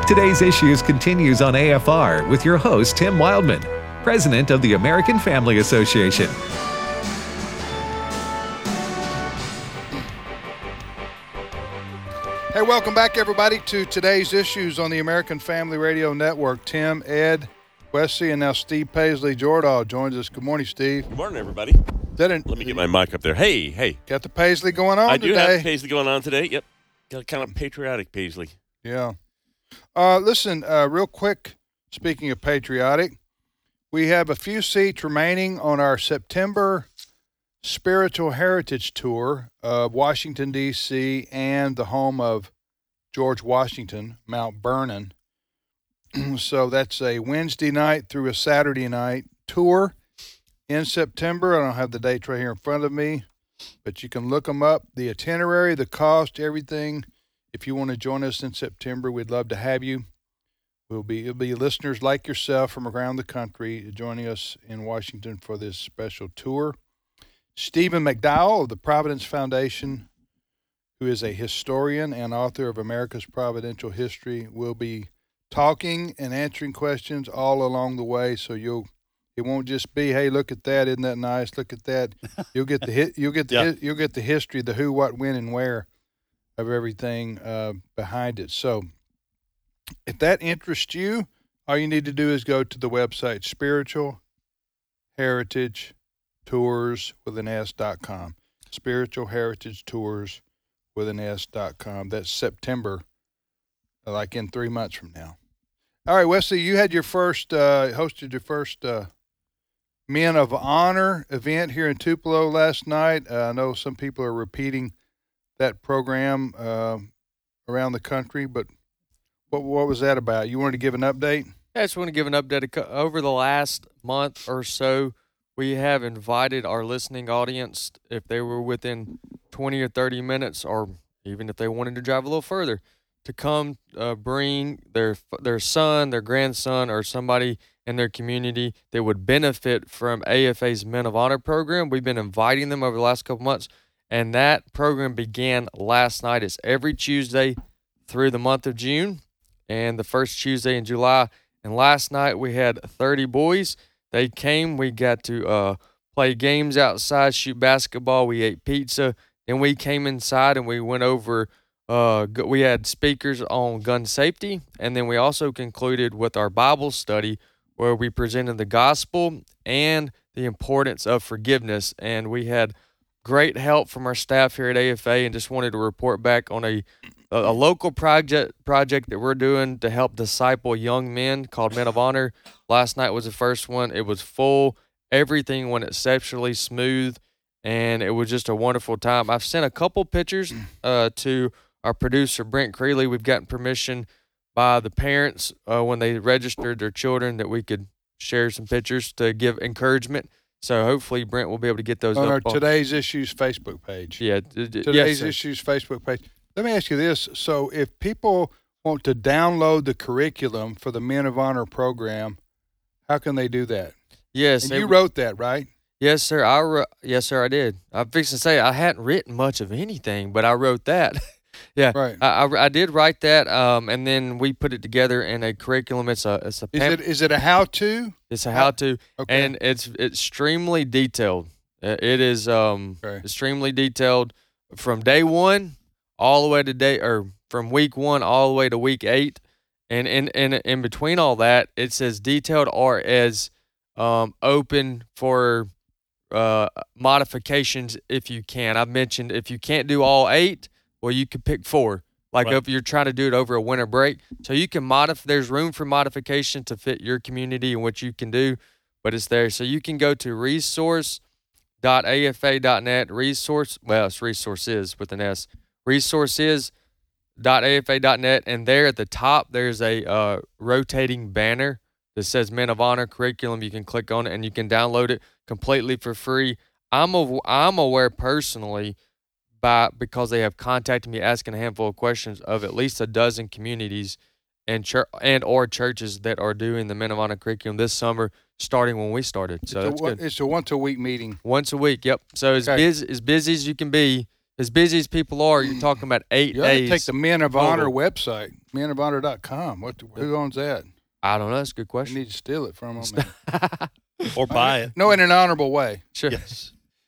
Today's Issues continues on AFR with your host, Tim Wildman, President of the American Family Association. Hey, welcome back, everybody, to Today's Issues on the American Family Radio Network. Tim, Ed, Wesley, and now Steve Paisley Jordahl joins us. Good morning, Steve. Good morning, everybody. Let me get my mic up there. Hey. Got the Paisley going on today? I do have Paisley going on today. Yep. Got a kind of patriotic Paisley. Yeah. Listen, real quick, speaking of patriotic, we have a few seats remaining on our September Spiritual Heritage Tour of Washington, D.C. and the home of George Washington, Mount Vernon. So that's a Wednesday night through a Saturday night tour in September. I don't have the dates right here in front of me, but you can look them up. The itinerary, the cost, everything. If you want to join us in September, we'd love to have you. It'll be listeners like yourself from around the country joining us in Washington for this special tour. Stephen McDowell of the Providence Foundation, who is a historian and author of America's Providential History, will be talking and answering questions all along the way. So it won't just be, hey, look at that, isn't that nice? Look at that. You'll get the history, the who, what, when, and where of everything behind it. So if that interests you, all you need to do is go to the website Spiritual Heritage Tours with an S.com. Spiritual Heritage Tours with an S.com. That's September, like in 3 months from now. All right, Wesley, you had hosted your first Men of Honor event here in Tupelo last night. I know some people are repeating that program around the country, but what was that about? You wanted to give an update? I just want to give an update. Over the last month or so, we have invited our listening audience, if they were within 20 or 30 minutes, or even if they wanted to drive a little further, to come bring their son, their grandson, or somebody in their community that would benefit from AFA's Men of Honor program. We've been inviting them over the last couple months, and that program began last night. It's every Tuesday through the month of June and the first Tuesday in July. And last night we had 30 boys. They came. We got to play games outside, shoot basketball. We ate pizza. Then we came inside and we went over. We had speakers on gun safety. And then we also concluded with our Bible study where we presented the gospel and the importance of forgiveness. And we had great help from our staff here at AFA, and just wanted to report back on a local project that we're doing to help disciple young men called Men of Honor. Last night was the first one. It was full. Everything went exceptionally smooth, and it was just a wonderful time. I've sent a couple pictures to our producer, Brent Creeley. We've gotten permission by the parents when they registered their children that we could share some pictures to give encouragement. So hopefully Brent will be able to get those on up our Today's Issues Facebook page. Yeah. Today's Issues Facebook page. Let me ask you this. So if people want to download the curriculum for the Men of Honor program, how can they do that? Yes. And you wrote that, right? Yes, sir. Yes, sir, I did. I'm fixing to say I hadn't written much of anything, but I wrote that. Yeah. Right. I did write that, and then we put it together in a curriculum. Is it a how-to? It's a how-to, okay. And it's extremely detailed. It is extremely detailed from day one all the way to from week 1 all the way to week 8, and in between all that, it says detailed or as open for modifications if you can. I mentioned if you can't do all 8, well, you could pick 4. Like if you're trying to do it over a winter break, so you can there's room for modification to fit your community and what you can do, but it's there. So you can go to resource.afa.net. It's resources with an S. Resources.afa.net, and there at the top there's a rotating banner that says Men of Honor curriculum. You can click on it and you can download it completely for free. I'm aware personally, because they have contacted me asking a handful of questions, of at least a dozen communities and or churches that are doing the Men of Honor curriculum this summer, starting when we started. So that's good. It's a once-a-week meeting. Once a week, yep. So as busy as you can be, as busy as people are, you're talking about 8 You ought to days. take the Men of Honor total. website, menofhonor.com. Who owns that? I don't know. That's a good You question. need to steal it from them. Or buy it. No, in an honorable way. Sure. Yes.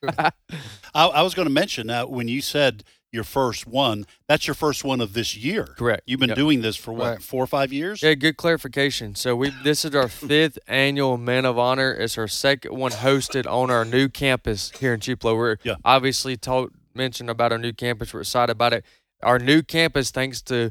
I was going to mention when you said your first one, that's your first one of this year. Correct. You've been Yep. doing this for what, Right. 4 or 5 years? Yeah, good clarification. So this is our 5th annual Men of Honor. It's our second one hosted on our new campus here in Tupelo. We're obviously mentioned about our new campus. We're excited about it. Our new campus, thanks to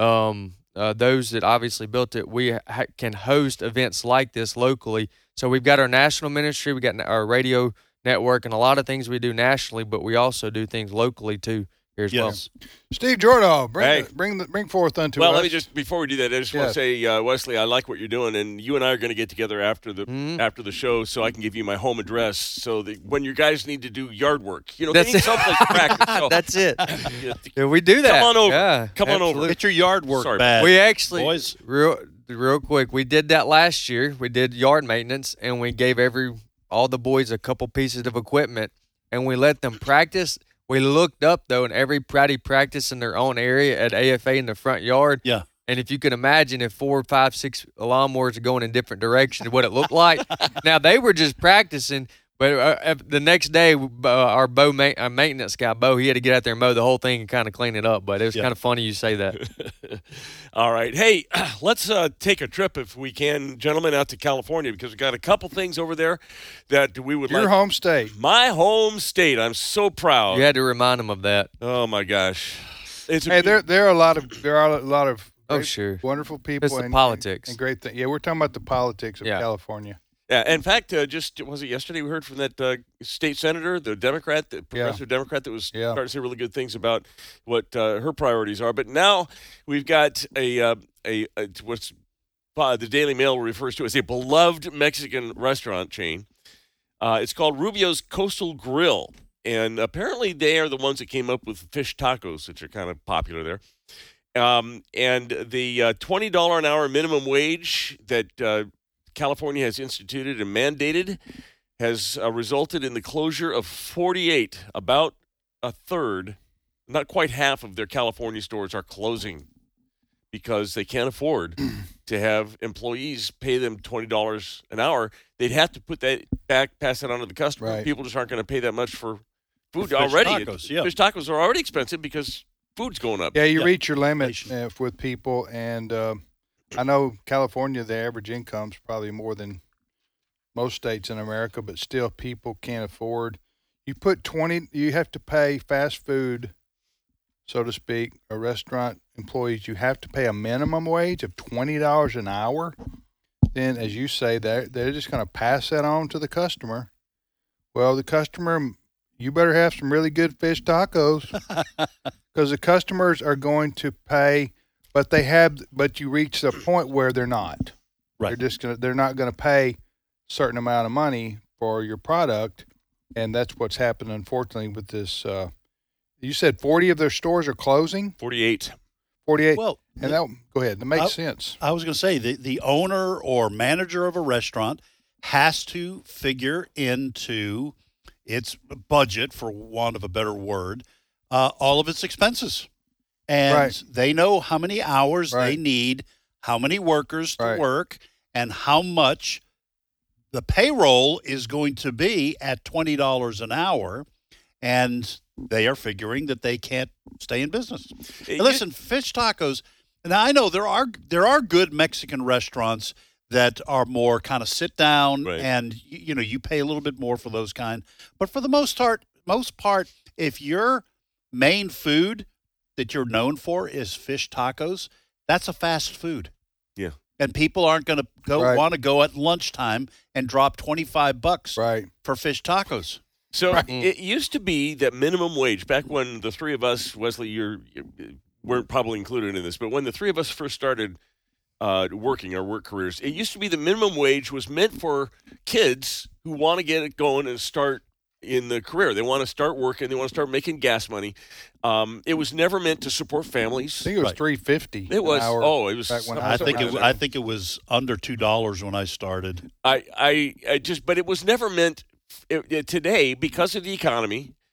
those that obviously built it, we can host events like this locally. So we've got our national ministry, we got our radio network, and a lot of things we do nationally, but we also do things locally too here as well. Steve Jordahl, Hey. bring forth unto Well, us. let me just before we do that, I just want Yes. to say, Wesley, I like what you're doing, and you and I are going to get together after the show, so I can give you my home address, so that when you guys need to do yard work, they That's need it. someplace to practice. So, That's it. Yeah, we do that. Come on over. Yeah, Come on over. absolutely. Get your yard work Sorry. bag. We actually, boys. real quick, we did that last year. We did yard maintenance, and we gave all the boys a couple pieces of equipment, and we let them practice. We looked up, though, and everybody practiced in their own area at AFA in the front yard. Yeah. And if you could imagine if 4, 5, 6 lawnmowers are going in different directions, what it looked like. Now, they were just practicing, but the next day, our maintenance guy, Bo, he had to get out there and mow the whole thing and kind of clean it up. But it was kind of funny you say that. All right. Hey, let's take a trip, if we can, gentlemen, out to California, because we've got a couple things over there that we would Your like. home state. My home state. I'm so proud. You had to remind them of that. Oh, my gosh. Hey, there are a lot of Oh, great, sure. wonderful people It's the and politics. and great things. Yeah, we're talking about the politics of Yeah. California. Yeah, in fact, just was it yesterday we heard from that state senator, the Democrat, the progressive Democrat, that was starting to say really good things about what her priorities are. But now we've got what's the Daily Mail refers to as a beloved Mexican restaurant chain. It's called Rubio's Coastal Grill, and apparently they are the ones that came up with fish tacos, which are kind of popular there. And the $20 an hour minimum wage that California has instituted and mandated has resulted in the closure of 48, about a third, not quite half of their California stores are closing because they can't afford to have employees pay them $20 an hour. They'd have to put that back, pass that on to the customer. Right. People just aren't going to pay that much for food Fish already. tacos, yeah. Fish tacos are already expensive because food's going up. Yeah, you Yeah. reach your limit with people, and I know California, the average income's probably more than most states in America, but still people can't afford. You have to pay fast food, so to speak, or restaurant employees, you have to pay a minimum wage of $20 an hour. Then, as you say, they're just going to pass that on to the customer. Well, the customer, you better have some really good fish tacos because the customers are going to pay, but you reach the point where they're not. Right. They're not going to pay a certain amount of money for your product, and that's what's happened, unfortunately, with this. You said 40 of their stores are closing? 48. 48? Well, and go ahead. That makes sense. I was going to say the owner or manager of a restaurant has to figure into its budget, for want of a better word, all of its expenses. And Right. they know how many hours Right. they need, how many workers to Right. work, and how much the payroll is going to be at $20 an hour. And they are figuring that they can't stay in business. And listen, fish tacos. Now I know there are good Mexican restaurants that are more kind of sit down, Right. and you pay a little bit more for those kind. But for the most part, if your main food that you're known for is fish tacos, that's a fast food. Yeah. And people aren't going to Right. want to go at lunchtime and drop $25 Right. for fish tacos. So it used to be that minimum wage, back when the three of us, Wesley, you weren't probably included in this, but when the three of us first started working our work careers, it used to be the minimum wage was meant for kids who want to get it going and start in the career. They want to start working. They want to start making gas money. It was never meant to support families. I think it was Right. $3.50. It was. An hour It was. back when I think was- I think it was under $2 when I started. I just, but it was never meant today because of the economy.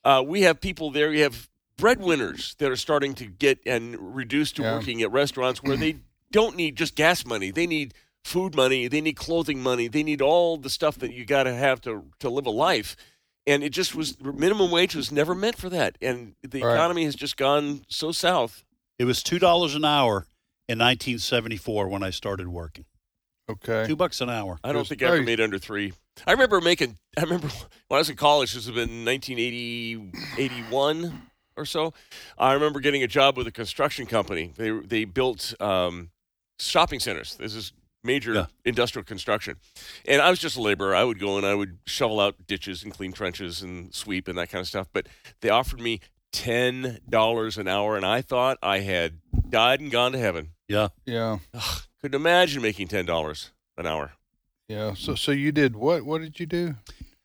we have people there. We have breadwinners that are starting to get and reduced to working at restaurants where they don't need just gas money. They need food money. They need clothing money. They need all the stuff that you got to have to live a life. And it just was, minimum wage was never meant for that. And the economy has just gone so south. It was $2 an hour in 1974 when I started working. Okay. $2 an hour. I don't think I ever made under $3. I remember when I was in college, this would have been 1980, 81 or so. I remember getting a job with a construction company. They built shopping centers. This is major industrial construction. And I was just a laborer. I would go and I would shovel out ditches and clean trenches and sweep and that kind of stuff. But they offered me $10 an hour, and I thought I had died and gone to heaven. Yeah. Yeah. Ugh, couldn't imagine making $10 an hour. Yeah. So you did what? What did you do?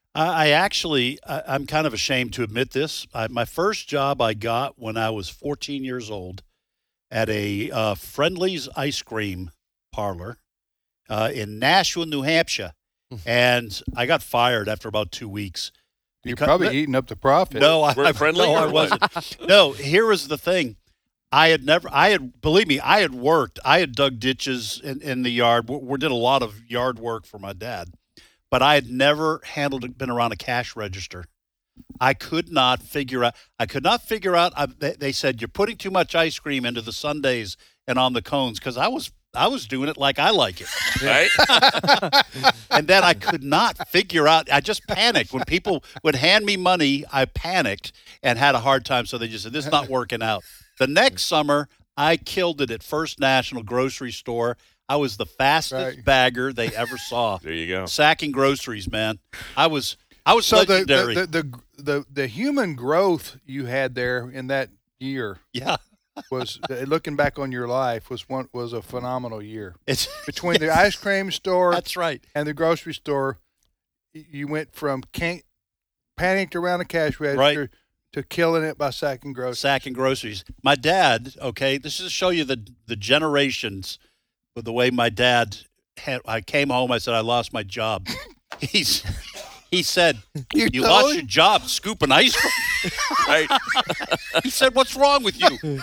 I'm kind of ashamed to admit this. My first job I got when I was 14 years old at a Friendly's ice cream parlor in Nashua, New Hampshire. And I got fired after about 2 weeks. You're probably eating up the profit. No, I wasn't. No, here was the thing. Believe me, I had worked. I had dug ditches in the yard. We did a lot of yard work for my dad. But I had never been around a cash register. I could not figure out. They said, you're putting too much ice cream into the sundaes and on the cones, because I was doing it like I like it. Right? And then I could not figure out. I just panicked. When people would hand me money, I panicked and had a hard time. So they just said, this is not working out. The next summer, I killed it at First National Grocery Store. I was the fastest bagger they ever saw. There you go. Sacking groceries, man. I was so legendary. The human growth you had there in that year. Yeah. Was looking back on your life was a phenomenal year. It's between the ice cream store, that's right, and the grocery store. You went from panicked around the cash register to killing it by sacking groceries. My dad. Okay, this is to show you the generations with the way my dad had. I came home. I said I lost my job. He said, you lost your job scooping ice cream. Right. He said, what's wrong with you?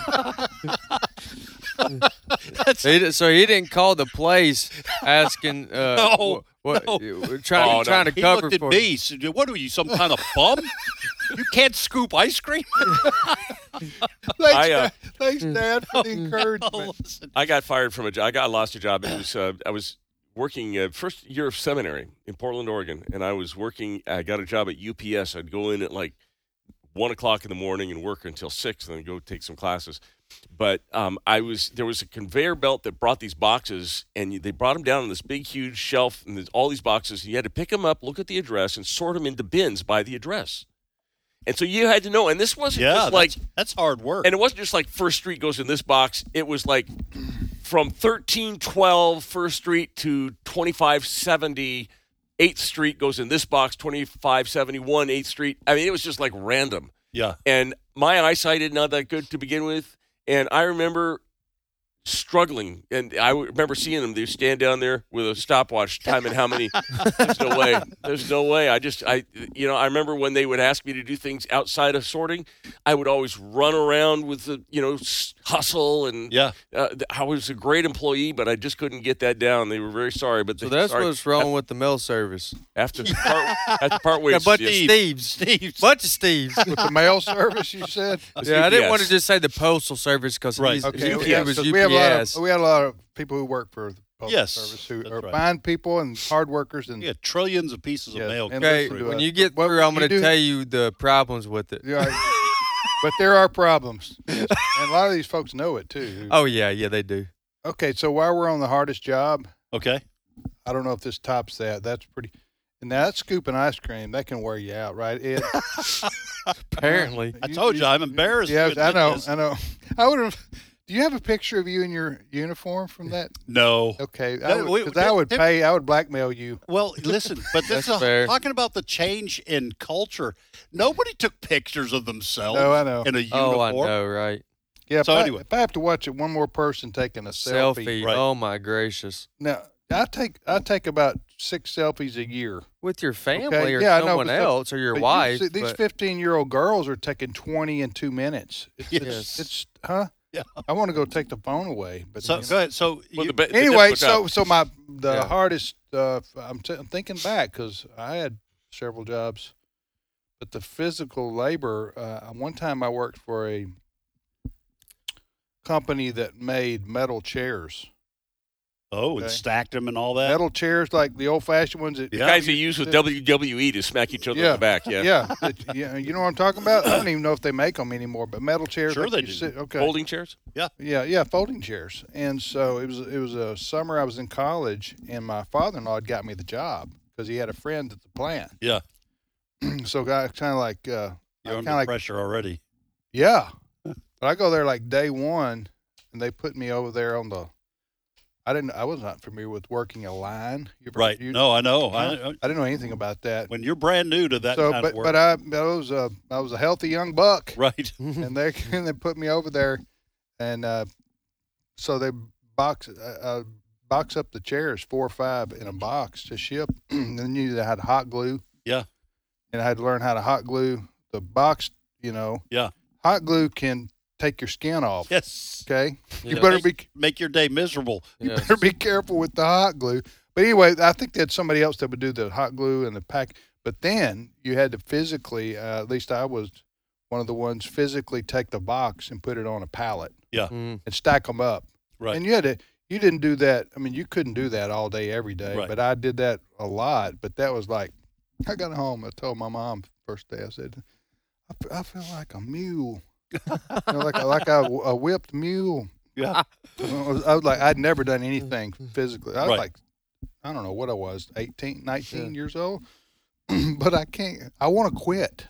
So he didn't call the place asking trying to He cover looked at for me. Said, what are you, some kind of bum? You can't scoop ice cream? Thanks, Dad, for the encouragement. I got fired from a job. I lost a job. It was I was working first year of seminary in Portland, Oregon, and I got a job at UPS. I'd go in at like 1 o'clock in the morning and work until 6, and then go take some classes. But there was a conveyor belt that brought these boxes, and they brought them down on this big, huge shelf, and there's all these boxes. And you had to pick them up, look at the address, and sort them into bins by the address. And so you had to know, and this wasn't just like that's hard work. And it wasn't just like First Street goes in this box. It was like from 1312 First Street to 2570 8th Street goes in this box. 2571 8th Street. I mean, it was just like random. Yeah. And my eyesight is not that good to begin with, and I remember struggling, and I remember seeing them. They stand down there with a stopwatch, timing how many. There's no way. I remember when they would ask me to do things outside of sorting, I would always run around with the, hustle, and I was a great employee, but I just couldn't get that down. They were very sorry, but that's what's wrong with the mail service. After part ways, a bunch of Steves. Bunch of Steves with the mail service. You said, yeah. I didn't want to just say the postal service because he was UPS. We had a lot of people who work for the postal service who are fine people and hard workers, and trillions of pieces of mail. Okay, when you get through, I'm going to tell you the problems with it. Yeah, but there are problems, and a lot of these folks know it too. Oh yeah, they do. Okay, so while we're on the hardest job, I don't know if this tops that. That's pretty. And now that's scooping ice cream. That can wear you out, right, Ed? Apparently, I told you I'm embarrassed. Yeah, I know. I would have. Do you have a picture of you in your uniform from that? No. Okay, I would blackmail you. Well, listen, but this is talking about the change in culture. Nobody took pictures of themselves. No, I know. In a uniform. Oh, I know, right? Yeah. So anyway, if I have to watch it, one more person taking a selfie. Right. Oh my gracious! Now, I take about 6 selfies a year with your family or someone else or your wife. These 15-year-old girls are taking 20 in 2 minutes. It's Yeah. I want to go take the phone away. But go ahead. So anyway, the hardest. I'm thinking back because I had several jobs, but the physical labor. One time I worked for a company that made metal chairs. Oh, and stacked them and all that? Metal chairs like the old-fashioned ones. The guys they use with WWE to smack each other in the back, Yeah, you know what I'm talking about? I don't even know if they make them anymore, but metal chairs. Sure they do. Okay. Folding chairs? Yeah, folding chairs. And so it was a summer I was in college, and my father-in-law had got me the job because he had a friend at the plant. Yeah. So I kind of like... You're under pressure already. Yeah. But I go there like day one, and they put me over there on the... I was not familiar with working a line. Right. No, I know. I didn't know anything about that. When you're brand new to that kind of work. But I was a healthy young buck. Right. And they put me over there, and so they box up the chairs 4 or 5 in a box to ship. And then you had hot glue. Yeah. And I had to learn how to hot glue the box. Yeah. Hot glue can take your skin off. Yes. Okay. Yeah. You better make your day miserable. You better be careful with the hot glue. But anyway, I think they had somebody else that would do the hot glue and the pack. But then you had to physically, at least I was one of the ones, physically take the box and put it on a pallet. Yeah. And stack them up. Right. And you didn't do that. I mean, you couldn't do that all day, every day. Right. But I did that a lot. But that was like, I got home. I told my mom first day, I said, I feel like a mule. Like a whipped mule. Yeah. I was like, I'd never done anything physically. I was like, I don't know what I was, 18, 19 years old. But I can't. I want to quit.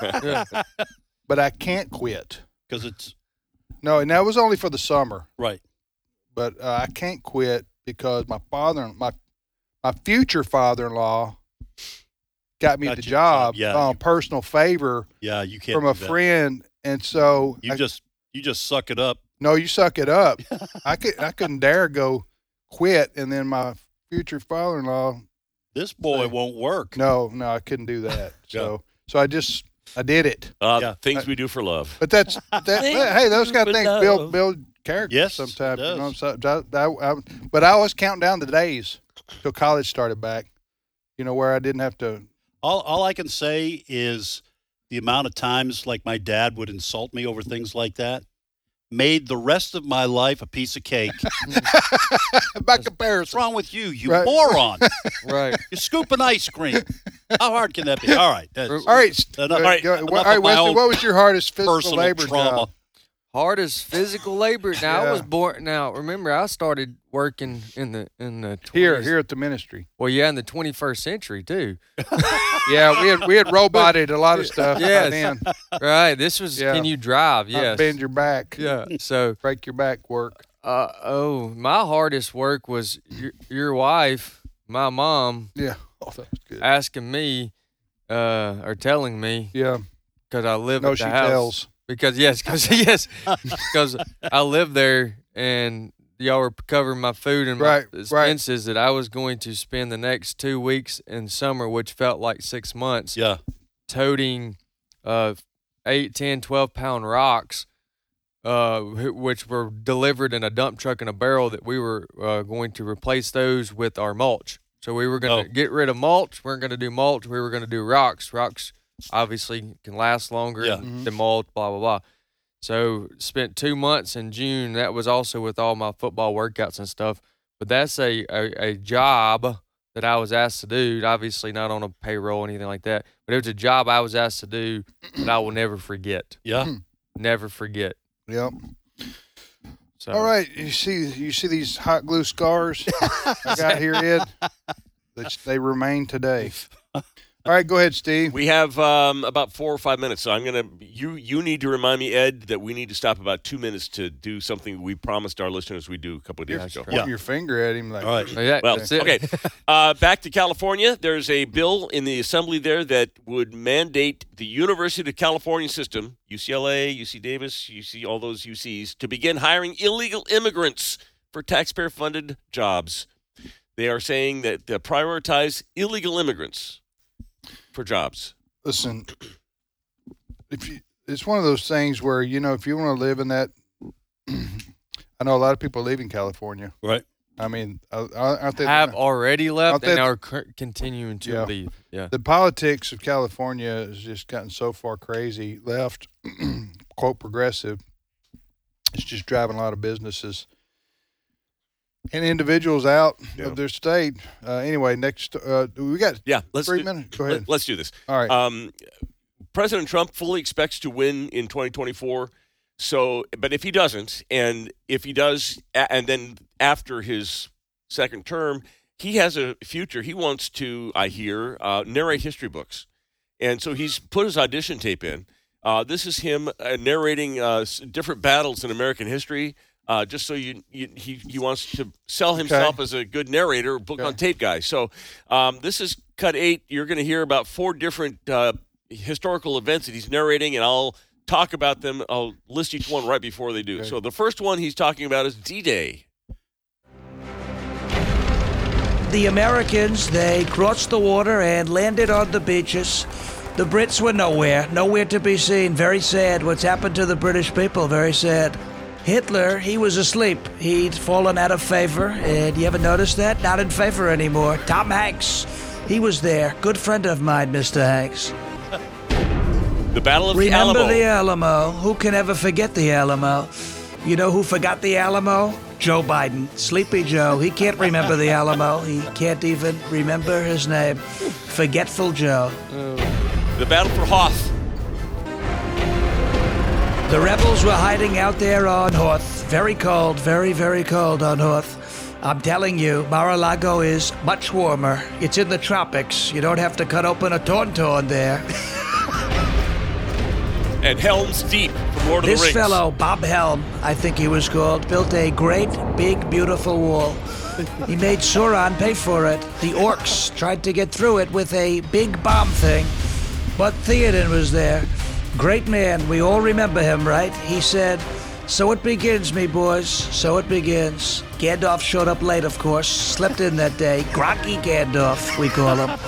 But I can't quit. Because it's... No, and that was only for the summer. Right. But I can't quit because my future father-in-law got me the job on personal favor. Yeah, you can't from a friend. And so you just suck it up. No, you suck it up. I couldn't dare go quit, and then my future father-in-law. This boy won't work. No, I couldn't do that. So I did it. Things we do for love. But hey, those kind of things build character. Yes, sometimes. it does. But I always count down the days till college started back. Where I didn't have to. All I can say is the amount of times like my dad would insult me over things like that made the rest of my life a piece of cake. By comparison. What's wrong with you moron? Right. You're scooping ice cream. How hard can that be? All right. All right, Wesley, what was your hardest physical labor trauma job? Hardest physical labor. Now I was born. Now remember, I started working in the 20s. Here at the ministry. Well, in the 21st century too. Yeah, we had roboted a lot of stuff. Yes, right. This was can you drive? Yes, bend your back. Yeah, so break your back work. My hardest work was your wife, my mom. Yeah, that was good. Asking me, or telling me. Yeah, because I live at the house. Tells. Because I lived there and y'all were covering my food and my expenses that I was going to spend the next 2 weeks in summer, which felt like 6 months. Yeah, toting 8, 10, 12-pound rocks, which were delivered in a dump truck and a barrel that we were going to replace those with our mulch. So we were going to get rid of mulch. We weren't going to do mulch. We were going to do rocks. Rocks obviously can last longer than mulch, blah, blah, blah. So spent 2 months in June. That was also with all my football workouts and stuff. But that's a job that I was asked to do, obviously not on a payroll or anything like that. But it was a job I was asked to do that I will never forget. Yeah. Never forget. Yep. So. All right. You see these hot glue scars I got here, Ed? They remain today. All right, go ahead, Steve. We have about 4 or 5 minutes, so I'm gonna. You need to remind me, Ed, that we need to stop about 2 minutes to do something we promised our listeners we'd do a couple of days ago. Pointing your finger at him, like. All right. Well, okay. Back to California. There's a bill in the assembly there that would mandate the University of California system, UCLA, UC Davis, UC, all those UCs, to begin hiring illegal immigrants for taxpayer-funded jobs. They are saying that they prioritize illegal immigrants for jobs. Listen, it's one of those things where, if you want to live in that, I know a lot of people are leaving California. Right. I mean, aren't they already left and are continuing to leave. Yeah. The politics of California has just gotten so far crazy. Left, quote, progressive. It's just driving a lot of businesses and individuals out of their state. Anyway, next, we got 3 minutes. Go ahead. Let's do this. All right. President Trump fully expects to win in 2024. So, but if he doesn't, and if he does, and then after his second term, he has a future. He wants to, I hear, narrate history books. And so he's put his audition tape in. This is him narrating different battles in American history. Just so he wants to sell himself as a good narrator, book on tape guy. So this is cut 8. You're going to hear about 4 different historical events that he's narrating, and I'll talk about them. I'll list each one right before they do. Okay. So the first one he's talking about is D-Day. The Americans, they crossed the water and landed on the beaches. The Brits were nowhere to be seen. Very sad what's happened to the British people, very sad. Hitler, he was asleep. He'd fallen out of favor, and you ever notice that? Not in favor anymore. Tom Hanks, he was there. Good friend of mine, Mr. Hanks. The Battle of the Alamo. Remember the Alamo. Who can ever forget the Alamo? You know who forgot the Alamo? Joe Biden. Sleepy Joe. He can't remember the Alamo. He can't even remember his name. Forgetful Joe. The Battle for Hoth. The rebels were hiding out there on Hoth. Very cold, very, very cold on Hoth. I'm telling you, Mar-a-Lago is much warmer. It's in the tropics. You don't have to cut open a tauntaun there. And Helm's Deep from Lord of the Rings. This fellow, Bob Helm, I think he was called, built a great, big, beautiful wall. He made Sauron pay for it. The orcs tried to get through it with a big bomb thing, but Theoden was there. Great man, we all remember him, right? He said, "So it begins, me boys, so it begins." Gandalf showed up late, of course, slept in that day. Groggy Gandalf, we call him.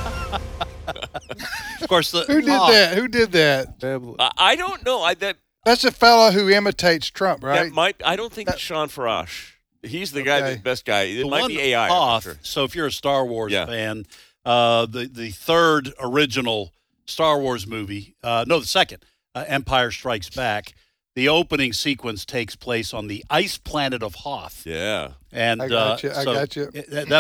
Of course, Who did that? I don't know. That's a fellow who imitates Trump, right? I don't think it's Sean Farash. He's the guy, the best guy. It might be AI. Hoth, sure. So if you're a Star Wars fan, the third original Star Wars movie, the second, Empire Strikes Back, the opening sequence takes place on the ice planet of Hoth. Yeah. And I got you.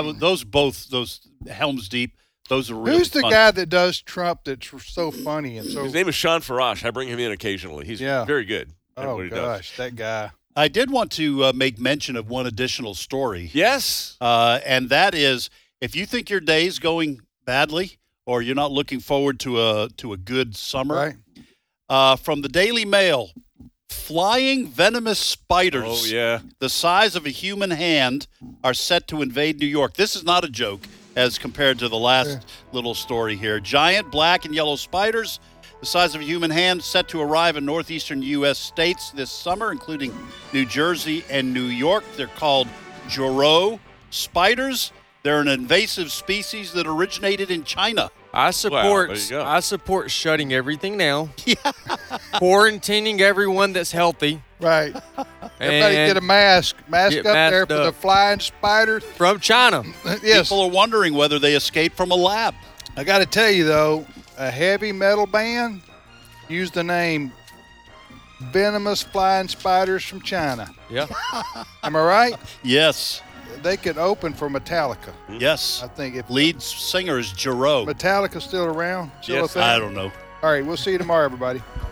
Those Helm's Deep, those are really Who's the fun. guy that does Trump that's so funny and so? His name is Sean Farash. I bring him in occasionally. He's very good. Oh gosh, that guy. I did want to make mention of one additional story. Yes. And that is, if you think your day's going badly or you're not looking forward to a good summer, from the Daily Mail, flying venomous spiders the size of a human hand are set to invade New York. This is not a joke as compared to the last little story here. Giant black and yellow spiders the size of a human hand set to arrive in northeastern U.S. states this summer, including New Jersey and New York. They're called Joro spiders. They're an invasive species that originated in China. I support shutting everything down. Quarantining everyone that's healthy. Right. Everybody get a mask. Mask up there for the flying spiders. From China. Yes. People are wondering whether they escaped from a lab. I got to tell you, though, a heavy metal band used the name Venomous Flying Spiders from China. Yeah. Am I right? Yes. They could open for Metallica. Yes. I think if lead singer is Jero. Metallica's still around? Still a thing? I don't know. All right, we'll see you tomorrow, everybody.